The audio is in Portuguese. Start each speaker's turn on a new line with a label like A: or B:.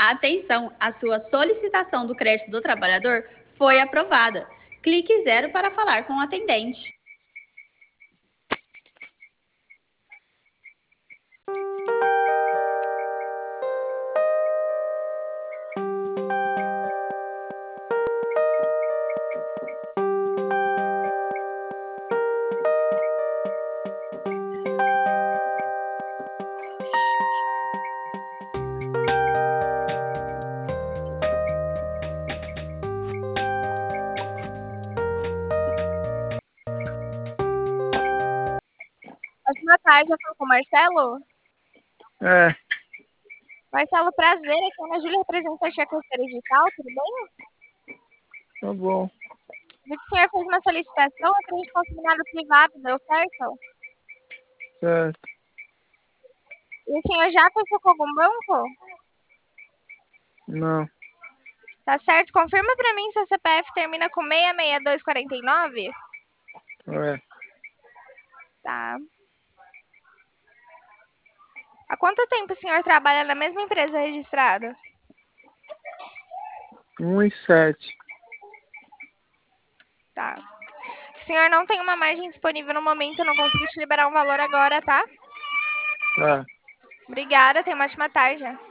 A: Atenção, a sua solicitação do crédito do trabalhador foi aprovada. Clique 0 para falar com o atendente.
B: Boa tarde, eu falo com o Marcelo. Marcelo, prazer, aqui é a Ana Júlia, representante da Conselho Digital, tudo bem?
C: Tá bom.
B: Vi que o senhor fez uma solicitação para a gente consignado privado, deu certo?
C: Certo.
B: E o senhor já fechou com algum banco?
C: Não.
B: Tá certo, confirma para mim se o CPF termina com 66249.
C: É.
B: Tá. Há quanto tempo o senhor trabalha na mesma empresa registrada?
C: 1 e 7.
B: Tá. O senhor não tem uma margem disponível no momento, eu não consigo te liberar um valor agora, tá?
C: Tá.
B: Obrigada, tenha uma ótima tarde.